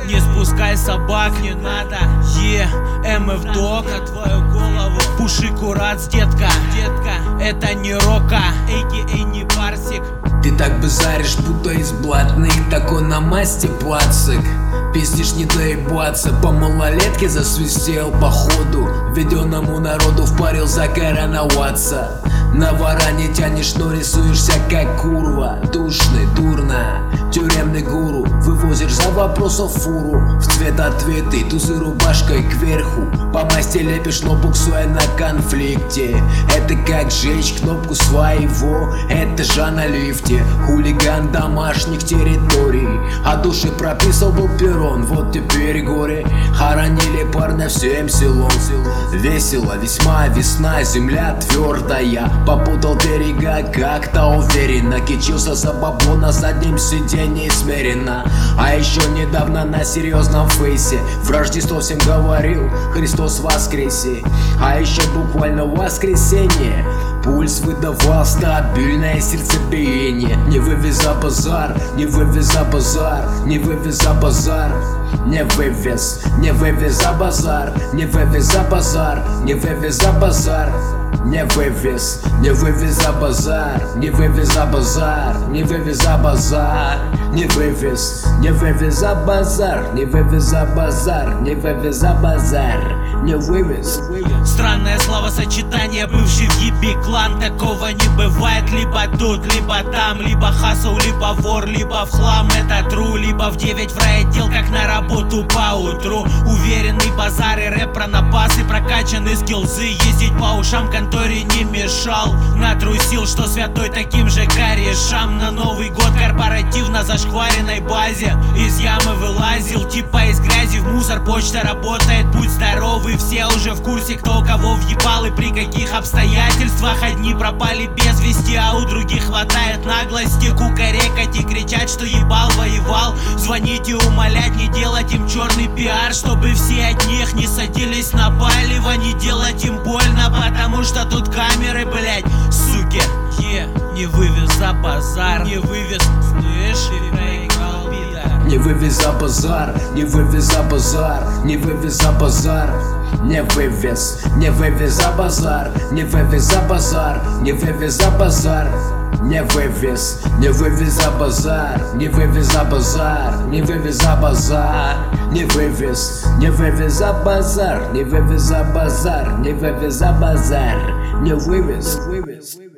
Не спускай собак, не надо. МФ Дог на твою голову. Пуши курац, детка. Это не рока, а.к.а. не парсик. Ты так базаришь, будто из блатных, такой на масте пацик. Пиздишь не доебаться, по малолетке засвистел походу. Введенному народу впарил Закара Уатса. На варане тянешь, но рисуешься как курва. Душный, дурно, тюремный гуру. Вывозишь за вопросов фуру. В цвет ответы, тузы рубашкой кверху. По масти лепишь, но буксуя на конфликте. Это как сжечь кнопку своего этажа на лифте. Хулиган домашних территорий. А души прописал был Перрон, вот теперь горе. Хоронили парня всем селом. Весело, весьма весна, земля твердая. Попутал берега, как-то уверенно. Кичился за бабло на заднем сиденье смиренно. А еще недавно на серьезном фейсе в Рождество всем говорил: Христос воскресе. А еще буквально в воскресенье пульс выдавал стабильное сердцебиение. Не вывез за базар, не вывез за базар, не вывез за базар. Не вывез, не вывез за базар, не вывез за базар, не вывез за базар. Не вывез, не вывез за базар, не вывез за базар, не вывез за базар. Не вывез, не вывез за базар, не вывез за базар, не вывез за базар. Не вывез. Странное словосочетание, бывший в ебе клан. Такого не бывает, либо тут, либо там. Либо хасл, либо вор, либо в хлам. Это тру, либо в 9 в райотдел, как на работу по утру. Уверенный базар и рэп про напасы, прокачанные скиллзы. Ездить по ушам конторе не мешал. Натрусил, что святой таким же корешам. На Новый год корпоративно зашкваренной базе из ямы вылазил, типа из грязи в мусор. Почта работает, будь здоровый. Все уже в курсе, кто кого въебал и при каких обстоятельствах. Одни пропали без вести, а у других хватает наглости кукарекать и кричать, что ебал, воевал. Звонить и умолять не делать им черный пиар, чтобы все от них не садились на палево. Не делать им больно, потому что тут камеры, блять, суки. Не вывез за базар, не вывез, слышь, проиграл бита. Не вывез за базар, не вывез за базар, не вывез за базар. Не вывез, не вывез за базар, не вывез за базар, не вывез за базар. Не вывез, не вывез за базар, не вывез за базар, не вывез за базар. Не вывез, не вывез за базар, не вывез за базар, не вывез за базар. Не вывез.